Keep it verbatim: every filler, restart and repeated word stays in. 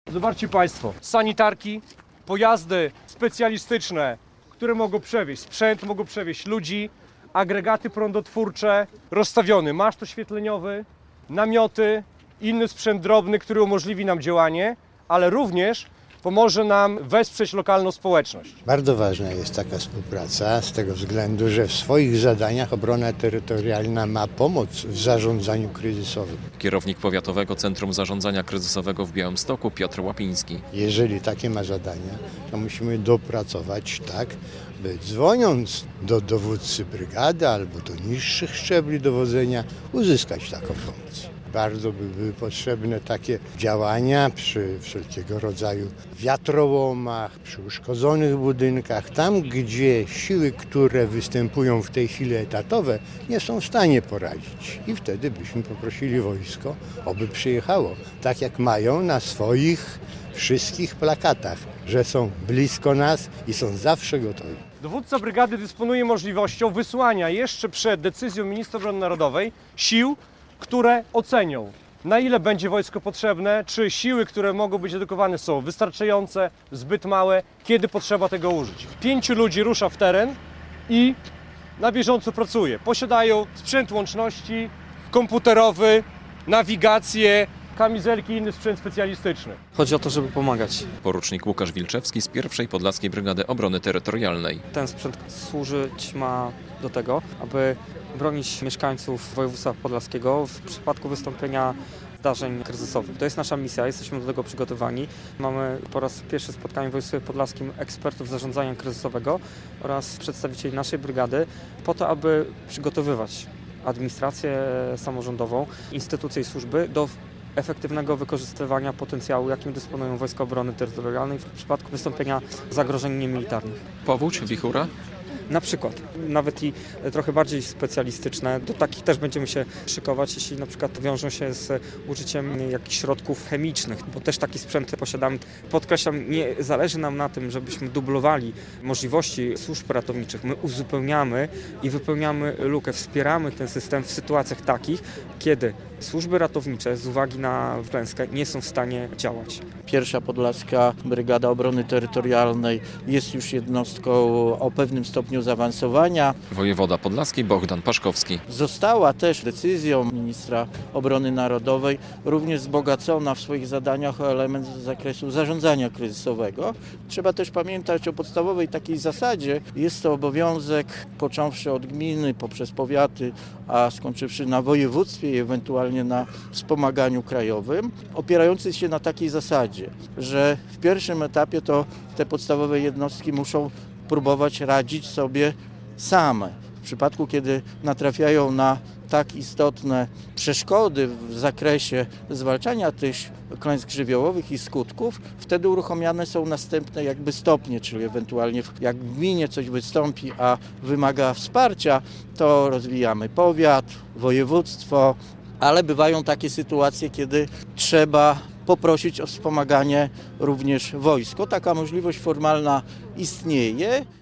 Zobaczcie Państwo, sanitarki, pojazdy specjalistyczne, które mogą przewieźć sprzęt, mogą przewieźć ludzi, agregaty prądotwórcze, rozstawiony maszt oświetleniowy, namioty, inny sprzęt drobny, który umożliwi nam działanie, ale również pomoże nam wesprzeć lokalną społeczność. Bardzo ważna jest taka współpraca z tego względu, że w swoich zadaniach obrona terytorialna ma pomóc w zarządzaniu kryzysowym. Kierownik Powiatowego Centrum Zarządzania Kryzysowego w Białymstoku Piotr Łapiński. Jeżeli takie ma zadania, to musimy dopracować tak, by dzwoniąc do dowódcy brygady albo do niższych szczebli dowodzenia uzyskać taką pomoc. Bardzo by były potrzebne takie działania przy wszelkiego rodzaju wiatrołomach, przy uszkodzonych budynkach, tam gdzie siły, które występują w tej chwili etatowe, nie są w stanie poradzić. I wtedy byśmy poprosili wojsko, aby przyjechało, tak jak mają na swoich wszystkich plakatach, że są blisko nas i są zawsze gotowi. Dowódca brygady dysponuje możliwością wysłania jeszcze przed decyzją ministra obrony narodowej sił, które ocenią, na ile będzie wojsko potrzebne, czy siły, które mogą być dedykowane, są wystarczające, zbyt małe, kiedy potrzeba tego użyć. Pięciu ludzi rusza w teren i na bieżąco pracuje. Posiadają sprzęt łączności, komputerowy, nawigację, kamizelki i inny sprzęt specjalistyczny. Chodzi o to, żeby pomagać. Porucznik Łukasz Wilczewski z pierwszej Podlaskiej Brygady Obrony Terytorialnej. Ten sprzęt służyć ma do tego, aby bronić mieszkańców województwa podlaskiego w przypadku wystąpienia zdarzeń kryzysowych. To jest nasza misja, jesteśmy do tego przygotowani. Mamy po raz pierwszy spotkanie w województwie podlaskim ekspertów zarządzania kryzysowego oraz przedstawicieli naszej brygady po to, aby przygotowywać administrację samorządową, instytucje i służby do efektywnego wykorzystywania potencjału, jakim dysponują Wojska Obrony Terytorialnej w przypadku wystąpienia zagrożeń niemilitarnych. Powódź, wichura? Na przykład, nawet i trochę bardziej specjalistyczne, do takich też będziemy się szykować, jeśli na przykład wiążą się z użyciem jakichś środków chemicznych, bo też taki sprzęt posiadamy. Podkreślam, nie zależy nam na tym, żebyśmy dublowali możliwości służb ratowniczych. My uzupełniamy i wypełniamy lukę, wspieramy ten system w sytuacjach takich, kiedy służby ratownicze z uwagi na klęskę nie są w stanie działać. Pierwsza Podlaska Brygada Obrony Terytorialnej jest już jednostką o pewnym stopniu zaawansowania. Wojewoda podlaski Bogdan Paszkowski. Została też decyzją ministra obrony narodowej również wzbogacona w swoich zadaniach o element z zakresu zarządzania kryzysowego. Trzeba też pamiętać o podstawowej takiej zasadzie. Jest to obowiązek, począwszy od gminy, poprzez powiaty, a skończywszy na województwie i ewentualnie na wspomaganiu krajowym, opierający się na takiej zasadzie, że w pierwszym etapie to te podstawowe jednostki muszą próbować radzić sobie same. W przypadku, kiedy natrafiają na tak istotne przeszkody w zakresie zwalczania tych klęsk żywiołowych i skutków, wtedy uruchamiane są następne jakby stopnie, czyli ewentualnie jak w gminie coś wystąpi, a wymaga wsparcia, to rozwijamy powiat, województwo, ale bywają takie sytuacje, kiedy trzeba poprosić o wspomaganie również wojsko. Taka możliwość formalna istnieje.